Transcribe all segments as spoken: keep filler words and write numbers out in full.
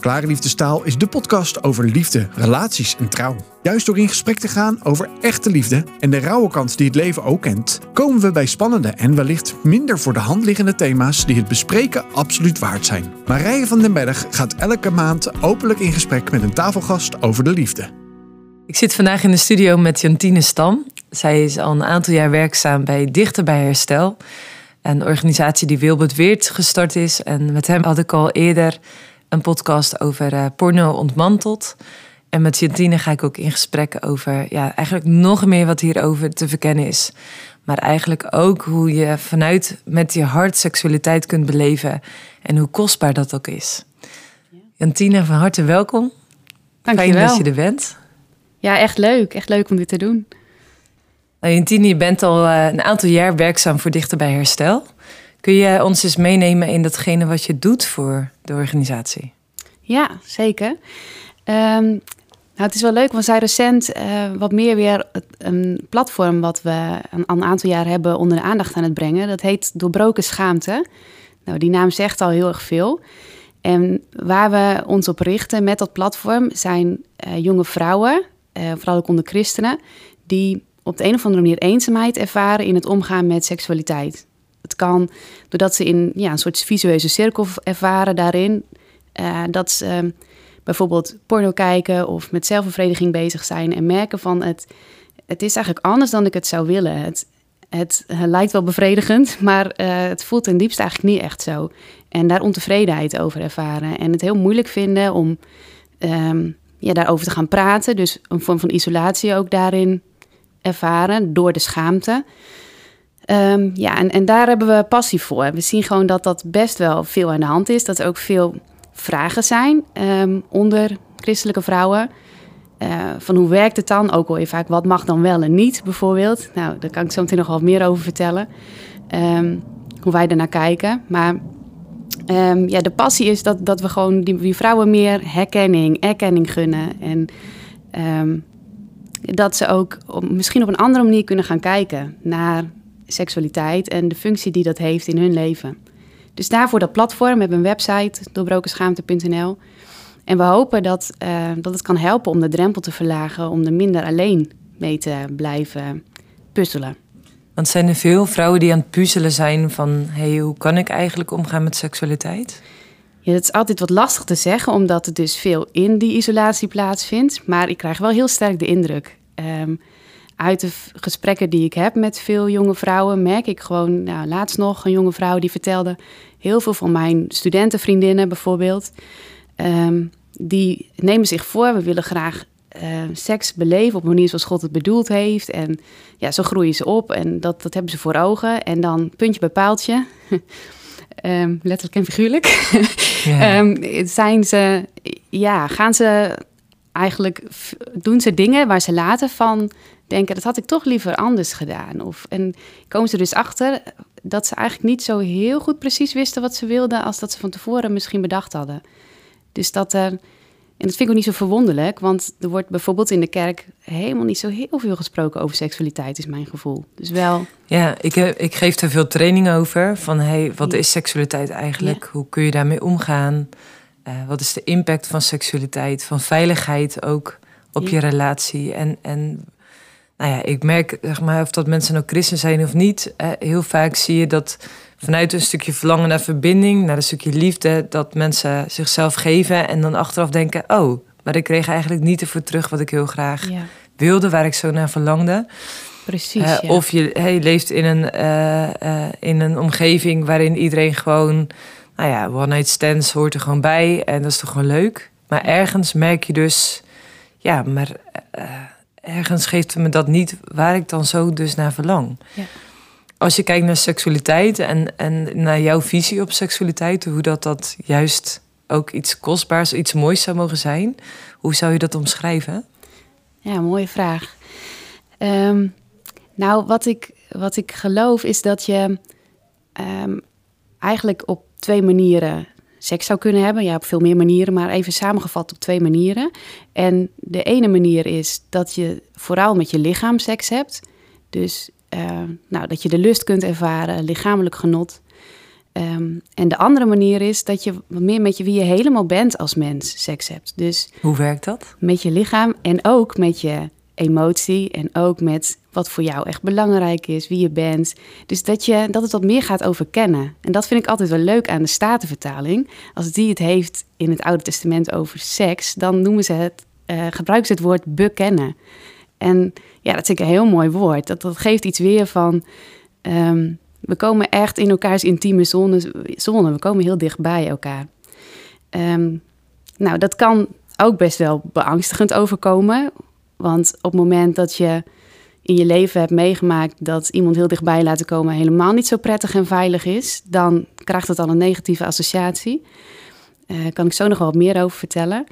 Klare Liefdestaal is de podcast over liefde, relaties en trouw. Juist door in gesprek te gaan over echte liefde en de rauwe kant die het leven ook kent, komen we bij spannende en wellicht minder voor de hand liggende thema's die het bespreken absoluut waard zijn. Marije van den Berg gaat elke maand openlijk in gesprek met een tafelgast over de liefde. Ik zit vandaag in de studio met Jantine Stam. Zij is al een aantal jaar werkzaam bij Dichter bij Herstel, een organisatie die Wilbert Weert gestart is. En met hem had ik al eerder een podcast over uh, porno ontmanteld. En met Jantine ga ik ook in gesprek over ja, eigenlijk nog meer wat hierover te verkennen is. Maar eigenlijk ook hoe je vanuit met je hart seksualiteit kunt beleven en hoe kostbaar dat ook is. Jantine, van harte welkom. Dank je Fijn wel. dat je er bent. Ja, echt leuk. Echt leuk om dit te doen. Nou, Jantine, je bent al uh, een aantal jaar werkzaam voor Dichter bij Herstel. Kun je ons eens meenemen in datgene wat je doet voor de organisatie? Ja, zeker. Um, nou, het is wel leuk, want we zijn recent uh, wat meer weer een platform wat we een, een aantal jaar hebben onder de aandacht aan het brengen. Dat heet Doorbroken Schaamte. Nou, die naam zegt al heel erg veel. En waar we ons op richten met dat platform zijn uh, jonge vrouwen, uh, vooral ook onder christenen, die op de een of andere manier eenzaamheid ervaren in het omgaan met seksualiteit. Het kan doordat ze in ja, een soort visueuze cirkel ervaren daarin. Uh, dat ze uh, bijvoorbeeld porno kijken of met zelfbevrediging bezig zijn en merken van het, het is eigenlijk anders dan ik het zou willen. Het, het uh, lijkt wel bevredigend, maar uh, het voelt ten diepste eigenlijk niet echt zo. En daar ontevredenheid over ervaren en het heel moeilijk vinden om um, ja, daarover te gaan praten. Dus een vorm van isolatie ook daarin ervaren door de schaamte. Um, ja, en, en daar hebben we passie voor. We zien gewoon dat dat best wel veel aan de hand is. Dat er ook veel vragen zijn um, onder christelijke vrouwen. Uh, van hoe werkt het dan? Ook hoor je vaak, wat mag dan wel en niet bijvoorbeeld? Nou, daar kan ik zo meteen nog wat meer over vertellen. Um, hoe wij ernaar kijken. Maar um, ja, de passie is dat, dat we gewoon die, die vrouwen meer herkenning, erkenning gunnen. En um, dat ze ook op, misschien op een andere manier kunnen gaan kijken naar seksualiteit en de functie die dat heeft in hun leven. Dus daarvoor dat platform. We hebben een website, doorbroken-schaamte punt n l. En we hopen dat, uh, dat het kan helpen om de drempel te verlagen, om er minder alleen mee te blijven puzzelen. Want zijn er veel vrouwen die aan het puzzelen zijn van, hey, hoe kan ik eigenlijk omgaan met seksualiteit? Ja, dat is altijd wat lastig te zeggen, omdat het dus veel in die isolatie plaatsvindt. Maar ik krijg wel heel sterk de indruk. Um, Uit de v- gesprekken die ik heb met veel jonge vrouwen merk ik gewoon, nou, laatst nog een jonge vrouw die vertelde, heel veel van mijn studentenvriendinnen bijvoorbeeld, um, die nemen zich voor, we willen graag uh, seks beleven op een manier zoals God het bedoeld heeft. En ja, zo groeien ze op en dat, dat hebben ze voor ogen. En dan puntje bij paaltje, um, letterlijk en figuurlijk, ja. um, zijn ze, ja, gaan ze eigenlijk, doen ze dingen waar ze later van denken, dat had ik toch liever anders gedaan. Of, en komen ze dus achter dat ze eigenlijk niet zo heel goed precies wisten wat ze wilden als dat ze van tevoren misschien bedacht hadden. Dus dat er, en dat vind ik ook niet zo verwonderlijk, want er wordt bijvoorbeeld in de kerk helemaal niet zo heel veel gesproken over seksualiteit, is mijn gevoel. Dus wel. Ja, ik, heb, ik geef daar veel training over, van hey, wat is seksualiteit eigenlijk? Ja. Hoe kun je daarmee omgaan? Uh, wat is de impact van seksualiteit, van veiligheid ook op ja. je relatie? En, en nou ja, ik merk, zeg maar, of dat mensen nou christen zijn of niet, uh, heel vaak zie je dat vanuit een stukje verlangen naar verbinding, naar een stukje liefde, dat mensen zichzelf geven en dan achteraf denken, oh, maar ik kreeg eigenlijk niet ervoor terug wat ik heel graag ja. wilde, waar ik zo naar verlangde. Precies, uh, ja. Of je hey, leeft in een, uh, uh, in een omgeving waarin iedereen gewoon, nou ja, one-night stands hoort er gewoon bij en dat is toch gewoon leuk. Maar ergens merk je dus, ja, maar uh, ergens geeft me dat niet waar ik dan zo dus naar verlang. Ja. Als je kijkt naar seksualiteit en, en naar jouw visie op seksualiteit, hoe dat, dat juist ook iets kostbaars, iets moois zou mogen zijn, hoe zou je dat omschrijven? Ja, mooie vraag. Um, nou, wat ik, wat ik geloof is dat je um, eigenlijk op twee manieren seks zou kunnen hebben. Ja, op veel meer manieren, maar even samengevat op twee manieren. En de ene manier is dat je vooral met je lichaam seks hebt. Dus uh, nou, dat je de lust kunt ervaren, lichamelijk genot. Um, en de andere manier is dat je wat meer met je wie je helemaal bent als mens seks hebt. Dus hoe werkt dat? Met je lichaam en ook met je emotie en ook met wat voor jou echt belangrijk is, wie je bent. Dus dat, je, dat het wat meer gaat over kennen. En dat vind ik altijd wel leuk aan de Statenvertaling. Als die het heeft in het Oude Testament over seks, dan noemen ze het, uh, gebruiken ze het woord bekennen. En ja, dat vind ik een heel mooi woord. Dat, dat geeft iets weer van, um, we komen echt in elkaars intieme zone, zone. We komen heel dicht bij elkaar. Um, nou, dat kan ook best wel beangstigend overkomen. Want op het moment dat je in je leven hebt meegemaakt dat iemand heel dichtbij laten komen helemaal niet zo prettig en veilig is, dan krijgt het al een negatieve associatie. Daar uh, kan ik zo nog wel wat meer over vertellen.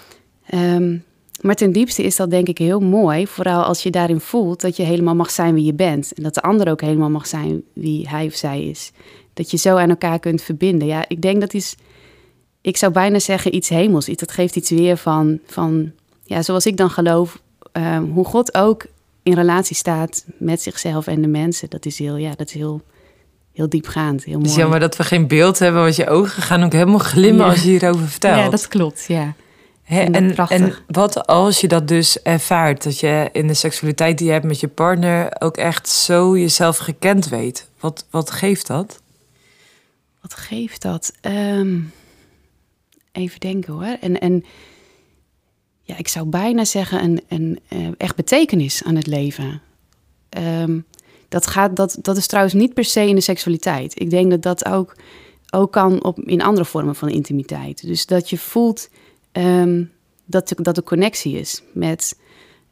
Um, maar ten diepste is dat denk ik heel mooi, vooral als je daarin voelt dat je helemaal mag zijn wie je bent. En dat de ander ook helemaal mag zijn wie hij of zij is. Dat je zo aan elkaar kunt verbinden. Ja, ik denk dat is, ik zou bijna zeggen iets hemels. Dat geeft iets weer van, van ja, zoals ik dan geloof, um, hoe God ook in relatie staat met zichzelf en de mensen. Dat is heel, ja, dat is heel, heel diepgaand, heel mooi. Het is jammer dat we geen beeld hebben, want je ogen gaan ook helemaal glimmen ja. als je hierover vertelt. Ja, dat klopt, ja. He, en, en wat als je dat dus ervaart, dat je in de seksualiteit die je hebt met je partner ook echt zo jezelf gekend weet? Wat, wat geeft dat? Wat geeft dat? Um, even denken hoor. En, en ja, ik zou bijna zeggen een, een uh, echt betekenis aan het leven. Um, dat, gaat, dat, dat is trouwens niet per se in de seksualiteit. Ik denk dat dat ook, ook kan op, in andere vormen van intimiteit. Dus dat je voelt um, dat, dat er connectie is met,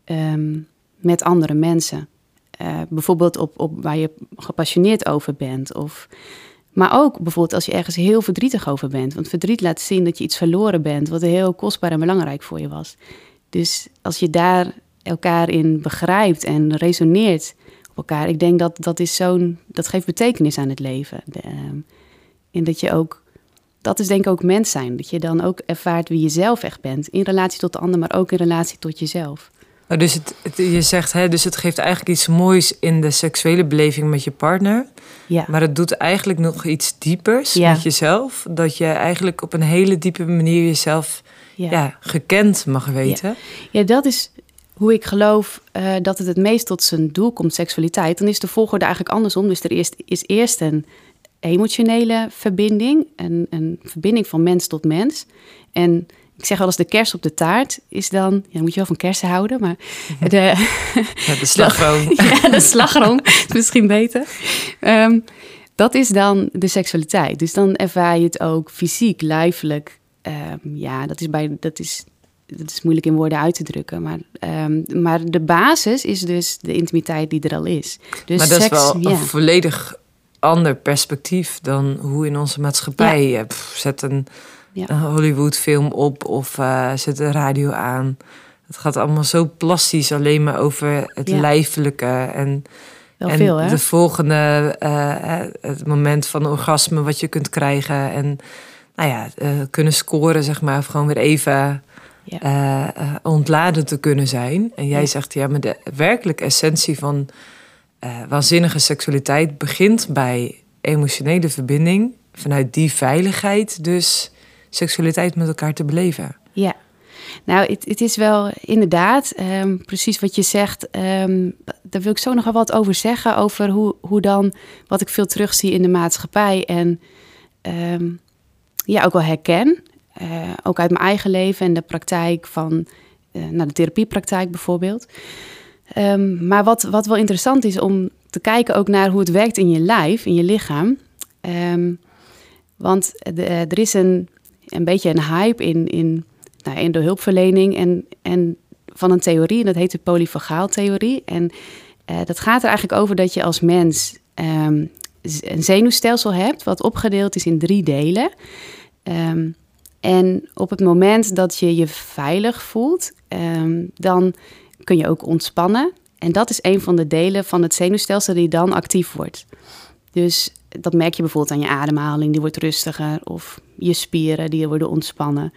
um, met andere mensen. Uh, bijvoorbeeld op, op waar je gepassioneerd over bent. Of, maar ook bijvoorbeeld als je ergens heel verdrietig over bent. Want verdriet laat zien dat je iets verloren bent wat heel kostbaar en belangrijk voor je was. Dus als je daar elkaar in begrijpt en resoneert op elkaar, ik denk dat dat is zo'n, dat geeft betekenis aan het leven. De, um, en dat je ook, dat is denk ik ook mens zijn. Dat je dan ook ervaart wie je zelf echt bent. In relatie tot de ander, maar ook in relatie tot jezelf. Oh, dus het, het, je zegt, hè, dus het geeft eigenlijk iets moois in de seksuele beleving met je partner. Ja. Maar het doet eigenlijk nog iets diepers ja. met jezelf. Dat je eigenlijk op een hele diepe manier jezelf ja. Ja, gekend mag weten. Ja. ja, dat is hoe ik geloof uh, dat het het meest tot zijn doel komt, seksualiteit. Dan is de volgorde eigenlijk andersom. Dus er eerst, is eerst een emotionele verbinding. Een, een verbinding van mens tot mens. En ik zeg wel eens de kers op de taart is dan, ja, dan moet je wel van kersen houden, maar de, ja, de slagroom. ja, de slagroom is misschien beter. Um, dat is dan de seksualiteit. Dus dan ervaar je het ook fysiek, lijfelijk. Um, ja, dat is, bij, dat, is, dat is moeilijk in woorden uit te drukken. Maar, um, maar de basis is dus de intimiteit die er al is. Dus maar dat seks, is wel ja. een volledig ander perspectief dan hoe in onze maatschappij. Ja. Pff, zet een, ja. een Hollywoodfilm op of uh, zet de radio aan. Het gaat allemaal zo plastisch alleen maar over het ja. lijfelijke en... Wel en veel, hè? de volgende, uh, het moment van orgasme wat je kunt krijgen. En nou ja, uh, kunnen scoren, zeg maar. Of gewoon weer even ja. uh, uh, ontladen te kunnen zijn. En jij ja. zegt, ja, maar de werkelijke essentie van uh, waanzinnige seksualiteit begint bij emotionele verbinding. Vanuit die veiligheid dus seksualiteit met elkaar te beleven. Ja. Nou, het, het is wel inderdaad um, precies wat je zegt. Um, daar wil ik zo nog wel wat over zeggen. Over hoe, hoe dan, wat ik veel terugzie in de maatschappij. En um, ja, ook wel herken. Uh, ook uit mijn eigen leven en de praktijk van, uh, nou, de therapiepraktijk bijvoorbeeld. Um, maar wat, wat wel interessant is om te kijken ook naar hoe het werkt in je lijf, in je lichaam. Um, want de, er is een, een beetje een hype in... in Nou, in de hulpverlening en, en van een theorie, en dat heet de polyvagaaltheorie. En uh, dat gaat er eigenlijk over dat je als mens um, een zenuwstelsel hebt, wat opgedeeld is in drie delen. Um, en op het moment dat je je veilig voelt, um, dan kun je ook ontspannen. En dat is een van de delen van het zenuwstelsel die dan actief wordt. Dus dat merk je bijvoorbeeld aan je ademhaling, die wordt rustiger. Of je spieren, die worden ontspannen.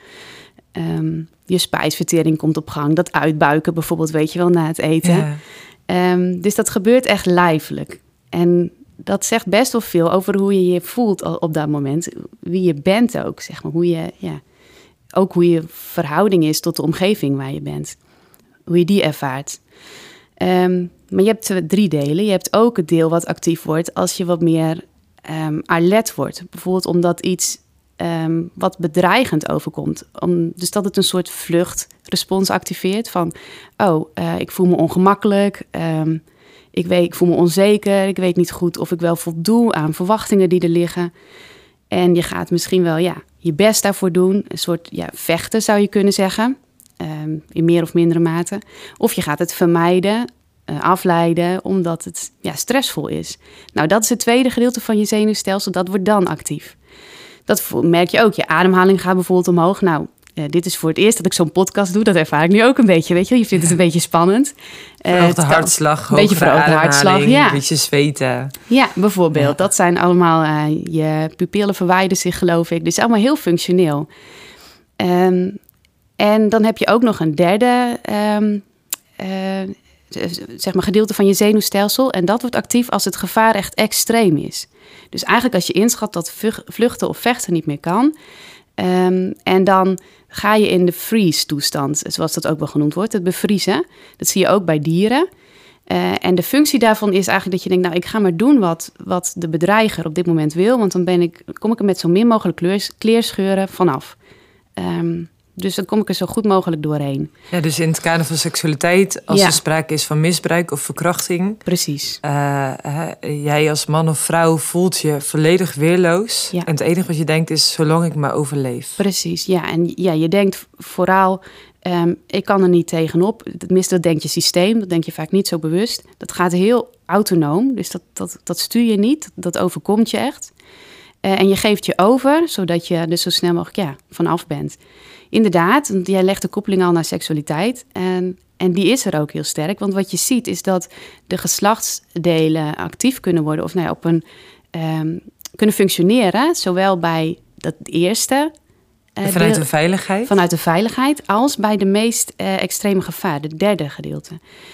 Um, je spijsvertering komt op gang. Dat uitbuiken bijvoorbeeld, weet je wel, na het eten. Ja. Um, dus dat gebeurt echt lijfelijk. En dat zegt best wel veel over hoe je je voelt op dat moment. Wie je bent ook, zeg maar. Hoe je, ja, ook hoe je verhouding is tot de omgeving waar je bent. Hoe je die ervaart. Um, maar je hebt drie delen. Je hebt ook het deel wat actief wordt als je wat meer um, alert wordt. Bijvoorbeeld omdat iets um, wat bedreigend overkomt. Om, dus dat het een soort vluchtrespons activeert van... oh, uh, ik voel me ongemakkelijk... Um, Ik, weet, ik voel me onzeker, ik weet niet goed of ik wel voldoe aan verwachtingen die er liggen. En je gaat misschien wel ja, je best daarvoor doen. Een soort ja, vechten zou je kunnen zeggen, um, in meer of mindere mate. Of je gaat het vermijden, uh, afleiden, omdat het ja, stressvol is. Nou, dat is het tweede gedeelte van je zenuwstelsel, dat wordt dan actief. Dat merk je ook, je ademhaling gaat bijvoorbeeld omhoog. Nou, Uh, dit is voor het eerst dat ik zo'n podcast doe. Dat ervaar ik nu ook een beetje, weet je. Je vindt het een beetje spannend. Uh, verhoogde hartslag, een beetje verhoogde hartslag, ja. Een beetje zweten. Ja, bijvoorbeeld. Ja. Dat zijn allemaal, uh, je pupillen verwijden zich, geloof ik. Dus allemaal heel functioneel. Um, en dan heb je ook nog een derde um, uh, zeg maar gedeelte van je zenuwstelsel. En dat wordt actief als het gevaar echt extreem is. Dus eigenlijk als je inschat dat vluchten of vechten niet meer kan... Um, en dan ga je in de freeze-toestand, zoals dat ook wel genoemd wordt, het bevriezen. Dat zie je ook bij dieren. Uh, en de functie daarvan is eigenlijk dat je denkt... nou, ik ga maar doen wat, wat de bedreiger op dit moment wil... want dan ben ik, kom ik er met zo min mogelijk kleers, kleerscheuren vanaf. Um, dus dan kom ik er zo goed mogelijk doorheen. Ja, dus in het kader van seksualiteit... als ja. er sprake is van misbruik of verkrachting... Precies. Uh, hè, jij als man of vrouw voelt je volledig weerloos... Ja. En het enige wat je denkt is... zolang ik maar overleef. Precies, ja. En ja, je denkt vooral... Um, ik kan er niet tegenop. Tenminste, dat denkt je systeem. Dat denk je vaak niet zo bewust. Dat gaat heel autonoom. Dus dat, dat, dat stuur je niet. Dat overkomt je echt. Uh, en je geeft je over... zodat je er zo snel mogelijk ja, vanaf bent... Inderdaad, jij legt de koppeling al naar seksualiteit. En, en die is er ook heel sterk. Want wat je ziet is dat de geslachtsdelen actief kunnen worden... of nou ja, op een, um, kunnen functioneren. Zowel bij dat eerste... Uh, vanuit deel, de veiligheid? Vanuit de veiligheid, als bij de meest uh, extreme gevaar. De derde gedeelte.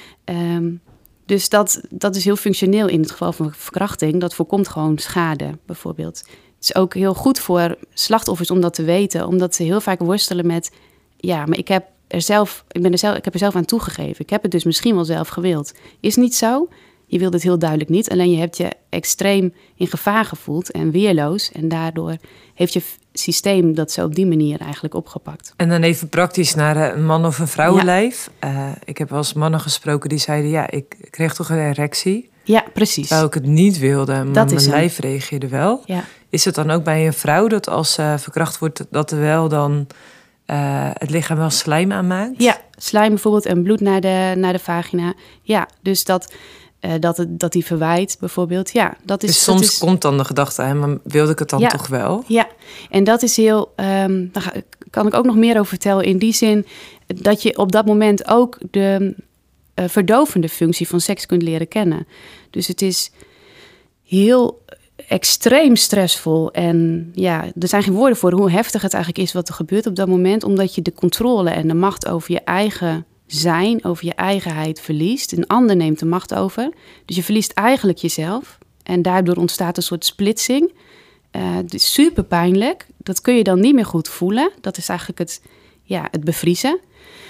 Um, dus dat, dat is heel functioneel in het geval van verkrachting. Dat voorkomt gewoon schade, bijvoorbeeld... Het is ook heel goed voor slachtoffers om dat te weten. Omdat ze heel vaak worstelen met... ja, maar ik heb er zelf, ik ben er zelf, ik heb er zelf aan toegegeven. Ik heb het dus misschien wel zelf gewild. Is niet zo. Je wilt het heel duidelijk niet. Alleen je hebt je extreem in gevaar gevoeld en weerloos. En daardoor heeft je systeem dat zo op die manier eigenlijk opgepakt. En dan even praktisch naar een man of een vrouwenlijf. Ja. Uh, ik heb wel eens mannen gesproken die zeiden... ja, ik kreeg toch een erectie. Ja, precies. Terwijl ik het niet wilde, maar dat mijn is lijf reageerde wel. Ja. Is het dan ook bij een vrouw dat als ze uh, verkracht wordt... dat er wel dan uh, het lichaam wel slijm aanmaakt? Ja, slijm bijvoorbeeld en bloed naar de, naar de vagina. Ja, dus dat... Uh, dat, het, dat die verwijt bijvoorbeeld, ja. Dat is, dus soms dat is... komt dan de gedachte, hè, maar wilde ik het dan ja, toch wel? Ja, en dat is heel... Um, daar kan ik ook nog meer over vertellen. In die zin dat je op dat moment ook de uh, verdovende functie van seks kunt leren kennen. Dus het is heel extreem stressvol. En ja, er zijn geen woorden voor hoe heftig het eigenlijk is wat er gebeurt op dat moment. Omdat je de controle en de macht over je eigen... zijn, over je eigenheid verliest. Een ander neemt de macht over. Dus je verliest eigenlijk jezelf. En daardoor ontstaat een soort splitsing. Uh, het is super pijnlijk. Dat kun je dan niet meer goed voelen. Dat is eigenlijk het, ja, het bevriezen.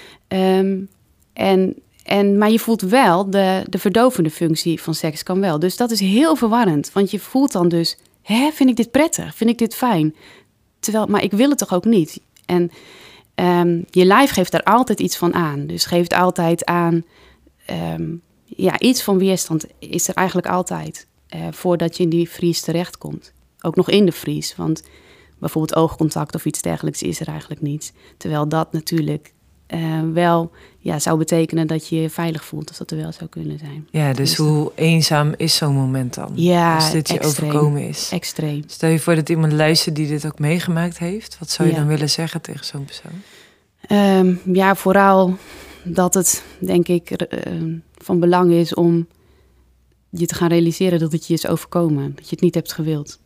Um, en, en, maar je voelt wel, de, de verdovende functie van seks kan wel. Dus dat is heel verwarrend. Want je voelt dan dus, hè, vind ik dit prettig? Vind ik dit fijn? Terwijl, maar ik wil het toch ook niet? En... Um, je lijf geeft daar altijd iets van aan. Dus geeft altijd aan... Um, ja, iets van weerstand is er eigenlijk altijd... Uh, voordat je in die vries terechtkomt. Ook nog in de vries. Want bijvoorbeeld oogcontact of iets dergelijks is er eigenlijk niet. Terwijl dat natuurlijk uh, wel ja, zou betekenen... dat je je veilig voelt, als dat er wel zou kunnen zijn. Ja, dus, dus hoe eenzaam is zo'n moment dan? Ja, als dit je extreem, overkomen is. Extreem. Stel je voor dat iemand luistert die dit ook meegemaakt heeft. Wat zou je ja. dan willen zeggen tegen zo'n persoon? Um, ja, vooral dat het, denk ik, uh, van belang is om je te gaan realiseren dat het je is overkomen. Dat je het niet hebt gewild.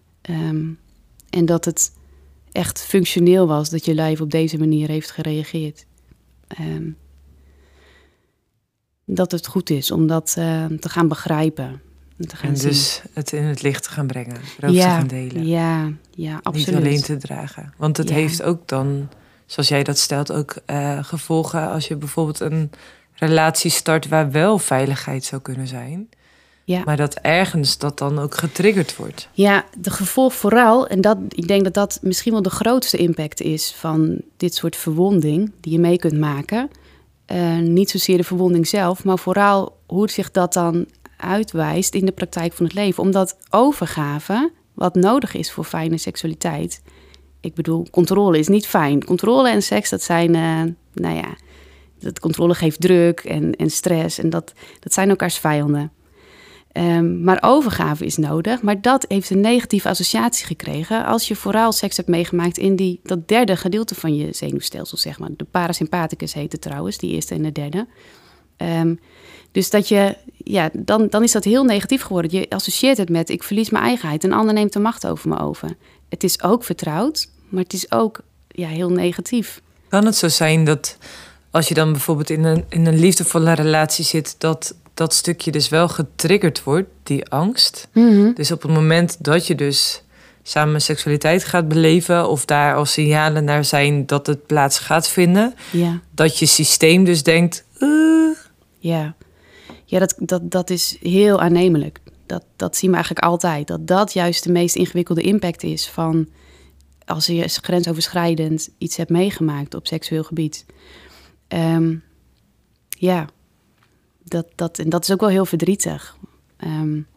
Um, en dat het echt functioneel was dat je lijf op deze manier heeft gereageerd. Um, dat het goed is om dat uh, te gaan begrijpen. te gaan en zien. dus het in het licht te gaan brengen. Erover Ja, te gaan delen. ja, ja, absoluut. Niet alleen te dragen. Want het Ja. heeft ook dan, zoals jij dat stelt, ook uh, gevolgen als je bijvoorbeeld een relatie start waar wel veiligheid zou kunnen zijn. Ja. Maar dat ergens dat dan ook getriggerd wordt. Ja, de gevolg vooral, en dat, ik denk dat dat misschien wel de grootste impact is van dit soort verwonding die je mee kunt maken. Uh, niet zozeer de verwonding zelf, maar vooral hoe zich dat dan uitwijst in de praktijk van het leven. Omdat overgave, wat nodig is voor fijne seksualiteit. Ik bedoel, controle is niet fijn. Controle en seks, dat zijn, uh, nou ja, dat controle geeft druk en, en stress. En dat, dat zijn elkaars vijanden. Um, maar overgave is nodig. Maar dat heeft een negatieve associatie gekregen als je vooral seks hebt meegemaakt in die, dat derde gedeelte van je zenuwstelsel, zeg maar. De parasympathicus heet het trouwens, die eerste en de derde. Um, dus dat je, ja, dan, dan is dat heel negatief geworden. Je associeert het met, ik verlies mijn eigenheid. Een ander neemt de macht over me over. Het is ook vertrouwd, maar het is ook ja, heel negatief. Kan het zo zijn dat als je dan bijvoorbeeld in een, in een liefdevolle relatie zit, dat dat stukje dus wel getriggerd wordt, die angst. Mm-hmm. Dus op het moment dat je dus samen seksualiteit gaat beleven, of daar al signalen naar zijn dat het plaats gaat vinden, ja. dat je systeem dus denkt, uh... ja, ja dat, dat, dat is heel aannemelijk. Dat, dat zien we eigenlijk altijd. Dat dat juist de meest ingewikkelde impact is van als je grensoverschrijdend iets hebt meegemaakt op seksueel gebied. Um, ja. Dat, dat, en dat is ook wel heel verdrietig. Um,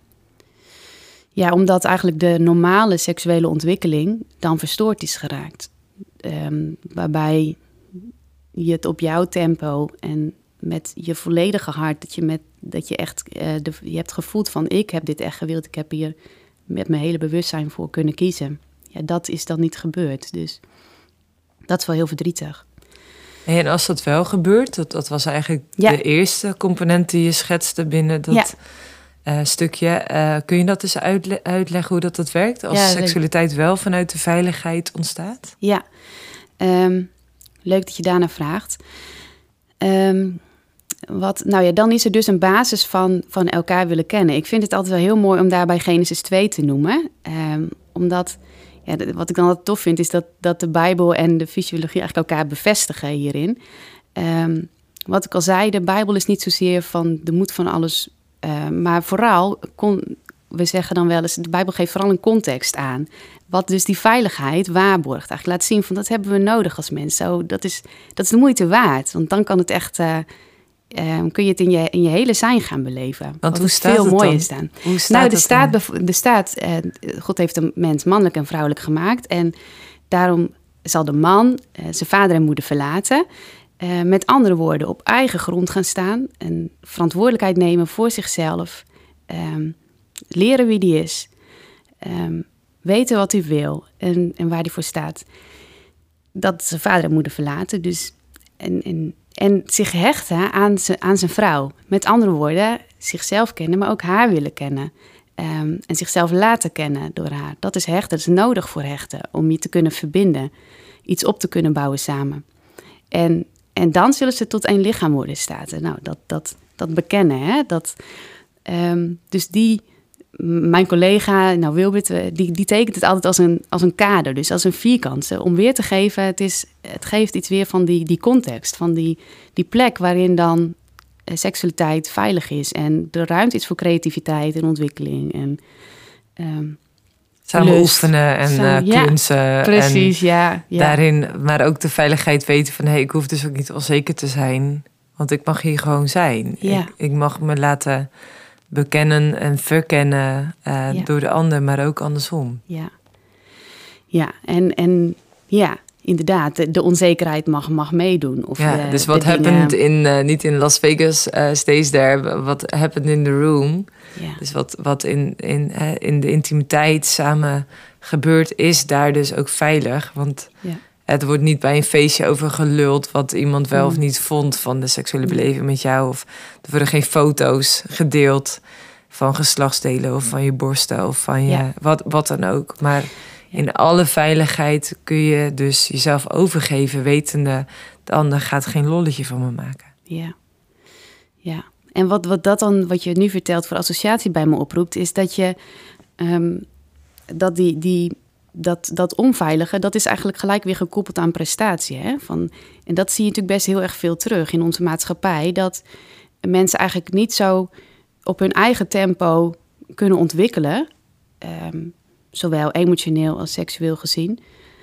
ja, omdat eigenlijk de normale seksuele ontwikkeling dan verstoord is geraakt. Um, waarbij je het op jouw tempo en met je volledige hart, dat je, met, dat je echt uh, de, je hebt gevoeld van ik heb dit echt gewild, ik heb hier met mijn hele bewustzijn voor kunnen kiezen. Ja, dat is dan niet gebeurd. Dus dat is wel heel verdrietig. En als dat wel gebeurt, dat, dat was eigenlijk ja. de eerste component die je schetste binnen dat ja. uh, stukje. Uh, kun je dat eens uitle- uitleggen hoe dat, dat werkt? Als ja, seksualiteit wel vanuit de veiligheid ontstaat? Ja, um, leuk dat je daarna vraagt. Um, wat, nou ja, dan is er dus een basis van, van elkaar willen kennen. Ik vind het altijd wel heel mooi om daarbij Genesis twee te noemen. Um, omdat... Ja, wat ik dan altijd tof vind, is dat, dat de Bijbel en de fysiologie eigenlijk elkaar bevestigen hierin. Um, wat ik al zei, de Bijbel is niet zozeer van de moed van alles, uh, maar vooral, kon, we zeggen dan wel eens, de Bijbel geeft vooral een context aan. Wat dus die veiligheid waarborgt. Eigenlijk laat zien van, dat hebben we nodig als mensen. Zo, dat, is, dat is de moeite waard, want dan kan het echt... Uh, Um, kun je het in je, in je hele zijn gaan beleven. Want hoe staat veel het mooier dan? Staan. Hoe staat nou, de het staat, dan? de staat uh, God heeft een mens mannelijk en vrouwelijk gemaakt. En daarom zal de man uh, zijn vader en moeder verlaten. Uh, met andere woorden, op eigen grond gaan staan. En verantwoordelijkheid nemen voor zichzelf. Um, leren wie die is. Um, weten wat hij wil en, en waar hij voor staat. Dat zijn vader en moeder verlaten. Dus... En, en, En zich hechten aan, ze, aan zijn vrouw. Met andere woorden, zichzelf kennen, maar ook haar willen kennen. Um, en zichzelf laten kennen door haar. Dat is hechten, dat is nodig voor hechten. Om je te kunnen verbinden. Iets op te kunnen bouwen samen. En, en dan zullen ze tot één lichaam worden, staat er. Nou, dat, dat, dat bekennen, hè. Dat, um, dus die... Mijn collega, nou Wilbert, die, die tekent het altijd als een, als een kader. Dus als een vierkant. Om weer te geven, het, is, het geeft iets weer van die, die context. Van die, die plek waarin dan seksualiteit veilig is. En de ruimte is voor creativiteit en ontwikkeling. En, um, Samen lust. oefenen en Samen, uh, ja, klunsen. Precies, en ja, ja. Daarin, maar ook de veiligheid weten van... hey, ik hoef dus ook niet onzeker te zijn. Want ik mag hier gewoon zijn. Ja. Ik, ik mag me laten... bekennen en verkennen uh, ja. door de ander, maar ook andersom. Ja, ja en, en ja, inderdaad, de, de onzekerheid mag, mag meedoen. Of ja, de, dus wat happened in, uh, niet in Las Vegas, uh, stays there, wat happened in the room. Ja. Dus wat, wat in, in, uh, in de intimiteit samen gebeurt, is daar dus ook veilig. Want ja. het wordt niet bij een feestje over geluld wat iemand wel mm. of niet vond van de seksuele beleving met jou. Of er worden geen foto's gedeeld van geslachtsdelen of van je borsten of van je ja. wat, wat dan ook. Maar ja. in alle veiligheid kun je dus jezelf overgeven, wetende de ander gaat geen lolletje van me maken. Ja, ja. En wat, wat dat dan, wat je nu vertelt voor associatie bij me oproept, is dat je um, dat die, die dat, dat onveilige, dat is eigenlijk gelijk weer gekoppeld aan prestatie. Hè? Van, en dat zie je natuurlijk best heel erg veel terug in onze maatschappij, dat mensen eigenlijk niet zo op hun eigen tempo kunnen ontwikkelen, um, zowel emotioneel als seksueel gezien.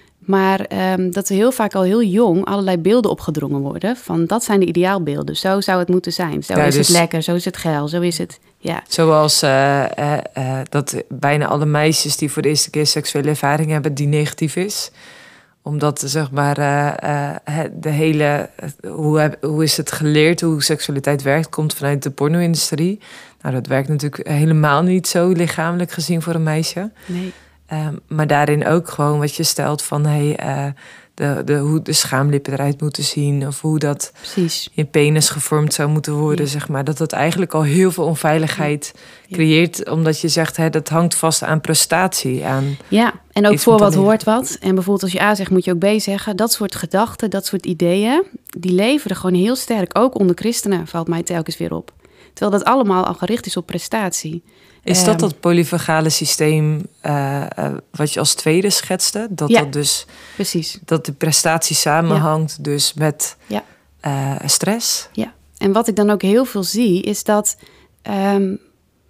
Maar um, dat er heel vaak al heel jong allerlei beelden opgedrongen worden. Van dat zijn de ideaalbeelden. Zo zou het moeten zijn. Zo ja, is dus het lekker, zo is het geil, zo is het. Ja. Zoals uh, uh, uh, dat bijna alle meisjes die voor de eerste keer seksuele ervaring hebben, die negatief is. Omdat zeg maar uh, uh, de hele, uh, hoe, heb, hoe is het geleerd, hoe seksualiteit werkt, komt vanuit de porno-industrie. Nou, dat werkt natuurlijk helemaal niet zo lichamelijk gezien voor een meisje. Nee. Um, maar daarin ook gewoon wat je stelt van hey, uh, de, de, hoe de schaamlippen eruit moeten zien. Of hoe dat Precies. je penis gevormd zou moeten worden. Ja. Zeg maar. Dat dat eigenlijk al heel veel onveiligheid ja. creëert. Omdat je zegt, hè, dat hangt vast aan prestatie. Aan ja, en ook voor wat hoort wat. En bijvoorbeeld als je A zegt, moet je ook B zeggen. Dat soort gedachten, dat soort ideeën, die leveren gewoon heel sterk. Ook onder christenen valt mij telkens weer op. Terwijl dat allemaal al gericht is op prestatie. Is dat dat polyvagale systeem uh, uh, wat je als tweede schetste? Dat ja, dat dus precies. Dat de prestatie samenhangt ja. dus met ja. uh, stress? Ja, en wat ik dan ook heel veel zie, is dat um,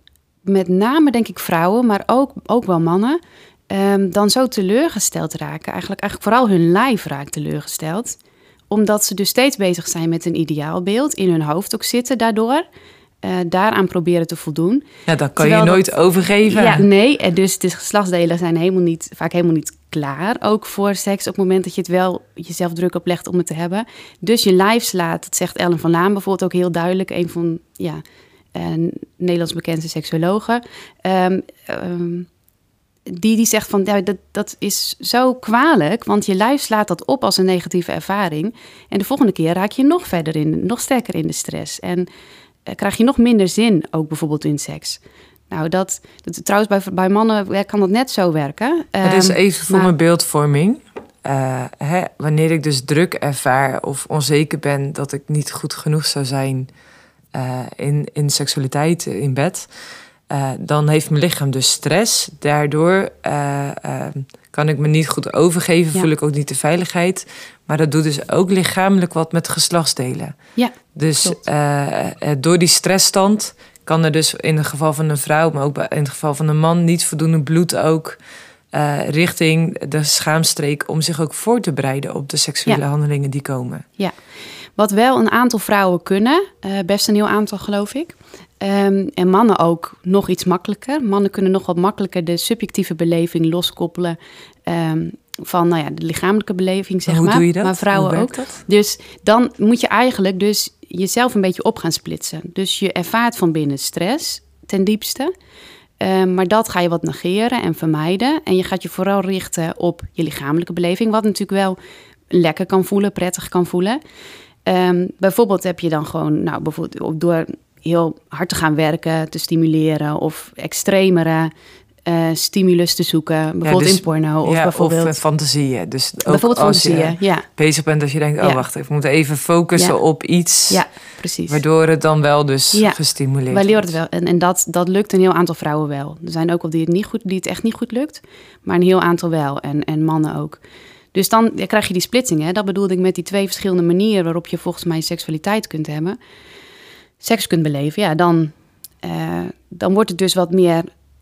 met name denk ik vrouwen, maar ook, ook wel mannen, um, dan zo teleurgesteld raken. Eigenlijk, eigenlijk vooral hun lijf raakt teleurgesteld. Omdat ze dus steeds bezig zijn met een ideaalbeeld, in hun hoofd ook zitten daardoor. Uh, daaraan proberen te voldoen. Ja, dat kan Terwijl je nooit dat, overgeven. Ja, nee. En dus de geslachtsdelen zijn helemaal niet, vaak helemaal niet klaar. Ook voor seks op het moment dat je het wel jezelf druk oplegt om het te hebben. Dus je lijf slaat, dat zegt Ellen van Laan bijvoorbeeld ook heel duidelijk. Een van ja, uh, Nederlands bekendste seksuologen. Um, um, die, die zegt van, ja, dat, dat is zo kwalijk, want je lijf slaat dat op als een negatieve ervaring. En de volgende keer raak je nog verder in, nog sterker in de stress. En krijg je nog minder zin, ook bijvoorbeeld in seks. Nou, dat, dat trouwens bij, bij mannen kan dat net zo werken. Het is even voor maar, mijn beeldvorming. Uh, hè, wanneer ik dus druk ervaar of onzeker ben dat ik niet goed genoeg zou zijn uh, in, in seksualiteit, in bed, uh, dan heeft mijn lichaam dus stress. Daardoor uh, uh, kan ik me niet goed overgeven, ja. voel ik ook niet de veiligheid. Maar dat doet dus ook lichamelijk wat met geslachtsdelen. Ja, dus uh, door die stressstand kan er dus in het geval van een vrouw, maar ook in het geval van een man, niet voldoende bloed ook uh, richting de schaamstreek om zich ook voor te bereiden op de seksuele ja. handelingen die komen. Ja, wat wel een aantal vrouwen kunnen, uh, best een heel aantal geloof ik. Um, en mannen ook nog iets makkelijker. Mannen kunnen nog wat makkelijker de subjectieve beleving loskoppelen um, van nou ja, de lichamelijke beleving, zeg maar. Hoe maar. doe je dat? Maar vrouwen ook. Dat? Dus dan moet je eigenlijk dus jezelf een beetje op gaan splitsen. Dus je ervaart van binnen stress ten diepste. Um, maar dat ga je wat negeren en vermijden. En je gaat je vooral richten op je lichamelijke beleving. Wat natuurlijk wel lekker kan voelen, prettig kan voelen. Um, bijvoorbeeld heb je dan gewoon, nou bijvoorbeeld door heel hard te gaan werken, te stimuleren of extremere uh, stimulus te zoeken, bijvoorbeeld ja, dus, in porno of ja, bijvoorbeeld of fantasieën. Dus ook bijvoorbeeld als fantasieën, je ja. bezig bent dat je denkt, oh ja. wacht, ik moet even focussen ja. op iets, ja, precies. waardoor het dan wel dus ja. gestimuleerd Wij leren wordt. het wel en, en dat, dat lukt een heel aantal vrouwen wel. Er zijn ook wel die het niet goed, die het echt niet goed lukt, maar een heel aantal wel en, en mannen ook. Dus dan ja, krijg je die splitsing. Hè? Dat bedoelde ik met die twee verschillende manieren waarop je volgens mij seksualiteit kunt hebben. Seks kunt beleven, ja, dan, uh, dan wordt het dus wat meer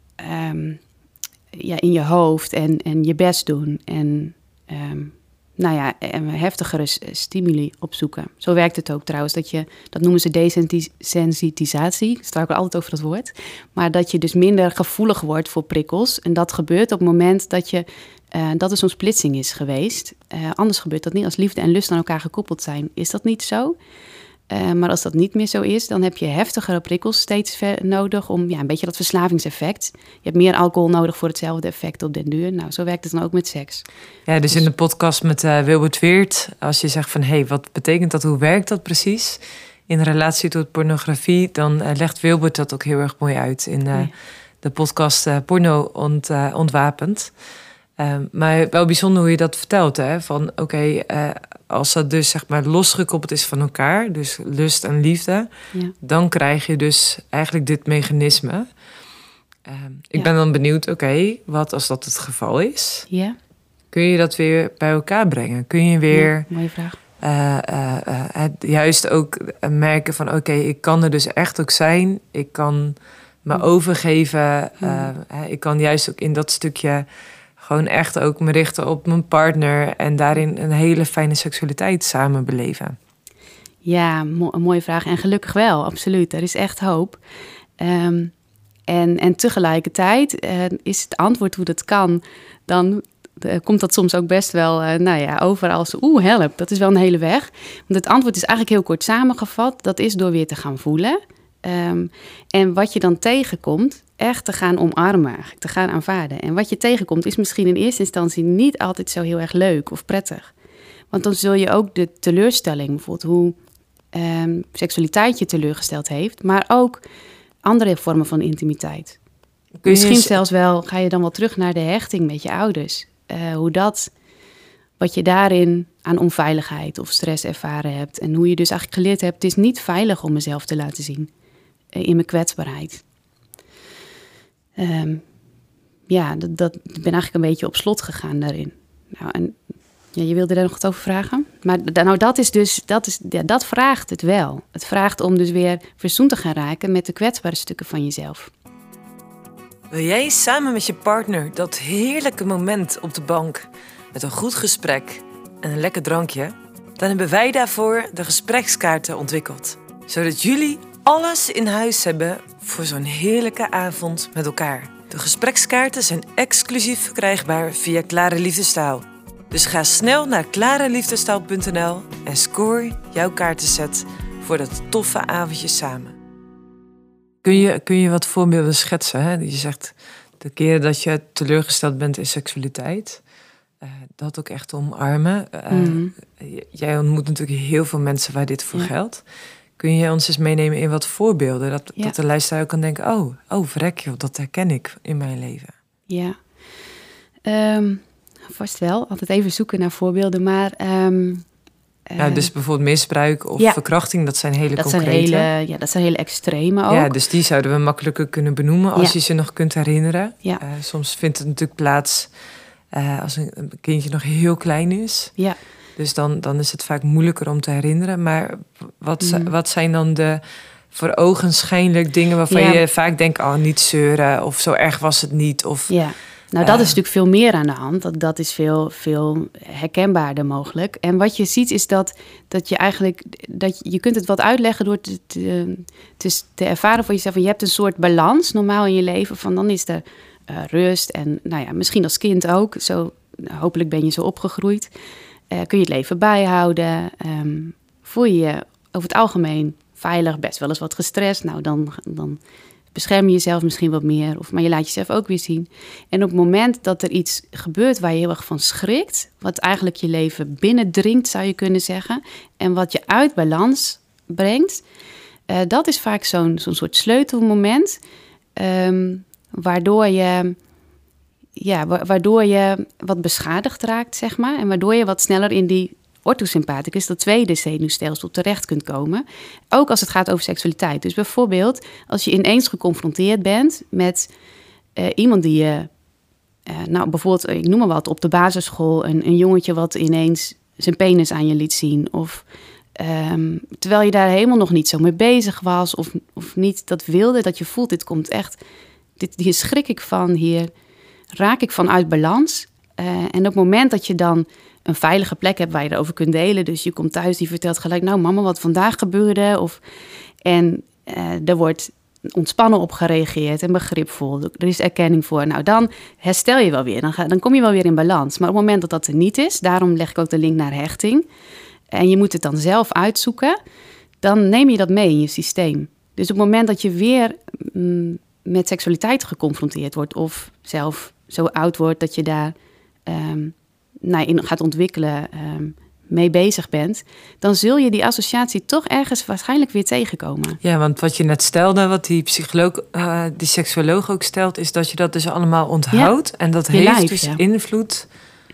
um, ja, in je hoofd en, en je best doen. En um, nou ja, heftigere stimuli opzoeken. Zo werkt het ook trouwens. Dat, je, dat noemen ze desensitisatie. Ik struikel altijd over dat woord. Maar dat je dus minder gevoelig wordt voor prikkels. En dat gebeurt op het moment dat je Uh, dat er zo'n splitsing is geweest. Uh, anders gebeurt dat niet. Als liefde en lust aan elkaar gekoppeld zijn, is dat niet zo. Uh, maar als dat niet meer zo is, dan heb je heftigere prikkels steeds nodig om ja, een beetje dat verslavingseffect. Je hebt meer alcohol nodig voor hetzelfde effect op den duur. Nou, zo werkt het dan ook met seks. Ja, dus, dus in de podcast met uh, Wilbert Weert, als je zegt van hé, hey, wat betekent dat? Hoe werkt dat precies? In relatie tot pornografie, dan uh, legt Wilbert dat ook heel erg mooi uit in uh, ja. de podcast uh, Porno ont, uh, Ontwapend. Um, maar wel bijzonder hoe je dat vertelt, hè? Van oké, okay, uh, als dat dus zeg maar losgekoppeld is van elkaar, dus lust en liefde, ja. dan krijg je dus eigenlijk dit mechanisme. Um, ik ja. ben dan benieuwd, oké, okay, wat als dat het geval is? Ja. Kun je dat weer bij elkaar brengen? Kun je weer... Ja, mooie vraag. Uh, uh, uh, het juist ook merken van oké, okay, ik kan er dus echt ook zijn. Ik kan me mm. overgeven. Uh, mm. Ik kan juist ook in dat stukje gewoon echt ook me richten op mijn partner en daarin een hele fijne seksualiteit samen beleven. Ja, mo- een mooie vraag. En gelukkig wel, absoluut. Er is echt hoop. Um, en, en tegelijkertijd uh, is het antwoord hoe dat kan, dan uh, komt dat soms ook best wel uh, nou ja, over als oeh, help, dat is wel een hele weg. Want het antwoord is eigenlijk heel kort samengevat. Dat is door weer te gaan voelen. Um, en wat je dan tegenkomt, echt te gaan omarmen, eigenlijk, te gaan aanvaarden. En wat je tegenkomt is misschien in eerste instantie niet altijd zo heel erg leuk of prettig. Want dan zul je ook de teleurstelling, bijvoorbeeld hoe um, seksualiteit je teleurgesteld heeft, maar ook andere vormen van intimiteit. Misschien eens... zelfs wel, ga je dan wel terug naar de hechting met je ouders. Uh, hoe dat, wat je daarin aan onveiligheid of stress ervaren hebt. En hoe je dus eigenlijk geleerd hebt, het is niet veilig om mezelf te laten zien. Uh, in mijn kwetsbaarheid. Um, ja, dat, dat, ik ben eigenlijk een beetje op slot gegaan daarin. Nou, en ja, je wilde daar nog wat over vragen? Maar nou, dat is dus, dat, is, ja, dat vraagt het wel. Het vraagt om dus weer verzoend te gaan raken met de kwetsbare stukken van jezelf. Wil jij samen met je partner dat heerlijke moment op de bank met een goed gesprek en een lekker drankje? Dan hebben wij daarvoor de gesprekskaarten ontwikkeld. Zodat jullie alles in huis hebben voor zo'n heerlijke avond met elkaar. De gesprekskaarten zijn exclusief verkrijgbaar via Klare Liefdestaal. Dus ga snel naar klareliefdestaal punt n l en score jouw kaartenset voor dat toffe avondje samen. Kun je, kun je wat voorbeelden schetsen? Hè? Je zegt de keren dat je teleurgesteld bent in seksualiteit, uh, dat ook echt omarmen. Uh, mm-hmm. Jij ontmoet natuurlijk heel veel mensen waar dit voor ja. geldt. Kun je ons eens meenemen in wat voorbeelden? Dat, ja. dat de luisteraar ook kan denken, oh, oh verrek joh, dat herken ik in mijn leven. Ja, um, vast wel. Altijd even zoeken naar voorbeelden, maar... Um, ja, dus bijvoorbeeld misbruik of ja. verkrachting, dat zijn hele dat concrete. Zijn hele, ja, dat zijn hele extreme ook. Ja, dus die zouden we makkelijker kunnen benoemen als ja. je ze nog kunt herinneren. Ja. Uh, soms vindt het natuurlijk plaats uh, als een, een kindje nog heel klein is. Ja. Dus dan, dan is het vaak moeilijker om te herinneren. Maar wat, mm. wat zijn dan de voor ogenschijnlijk dingen waarvan ja. je vaak denkt, oh, niet zeuren of zo erg was het niet. Of, ja. Nou, dat uh, is natuurlijk veel meer aan de hand. Dat, dat is veel, veel herkenbaarder mogelijk. En wat je ziet is dat, dat je eigenlijk... dat je, je kunt het wat uitleggen door te, te, te, te ervaren voor jezelf. Je hebt een soort balans normaal in je leven. Van dan is er uh, rust en nou ja, misschien als kind ook. Zo, nou, hopelijk ben je zo opgegroeid. Uh, kun je het leven bijhouden. Um, voel je je over het algemeen veilig, best wel eens wat gestrest. Nou, dan... dan bescherm je jezelf misschien wat meer, of, maar je laat jezelf ook weer zien. En op het moment dat er iets gebeurt waar je heel erg van schrikt, wat eigenlijk je leven binnendringt, zou je kunnen zeggen, en wat je uit balans brengt, uh, dat is vaak zo'n, zo'n soort sleutelmoment, um, waardoor je, ja, wa- waardoor je wat beschadigd raakt, zeg maar, en waardoor je wat sneller in die orthosympathicus, dat tweede zenuwstelsel, terecht kunt komen. Ook als het gaat over seksualiteit. Dus bijvoorbeeld, als je ineens geconfronteerd bent met uh, iemand die je... Uh, nou, bijvoorbeeld, ik noem maar wat, op de basisschool... een, een jongetje wat ineens zijn penis aan je liet zien. Of um, terwijl je daar helemaal nog niet zo mee bezig was... of, of niet dat wilde, dat je voelt, dit komt echt... Dit, hier schrik ik van, hier raak ik van uit balans. Uh, en op het moment dat je dan... een veilige plek hebt waar je erover kunt delen. Dus je komt thuis, die vertelt gelijk... nou mama, wat vandaag gebeurde. Of, en uh, er wordt ontspannen op gereageerd en begripvol. Er is erkenning voor. Nou, dan herstel je wel weer. Dan, ga, dan kom je wel weer in balans. Maar op het moment dat dat er niet is... daarom leg ik ook de link naar hechting... en je moet het dan zelf uitzoeken... dan neem je dat mee in je systeem. Dus op het moment dat je weer mm, met seksualiteit geconfronteerd wordt... of zelf zo oud wordt dat je daar... Um, Nou, in gaat ontwikkelen um, mee bezig bent, dan zul je die associatie toch ergens waarschijnlijk weer tegenkomen. Ja, want wat je net stelde, wat die psycholoog, uh, die seksuoloog ook stelt, is dat je dat dus allemaal onthoudt. Ja, en dat heeft life, dus ja. invloed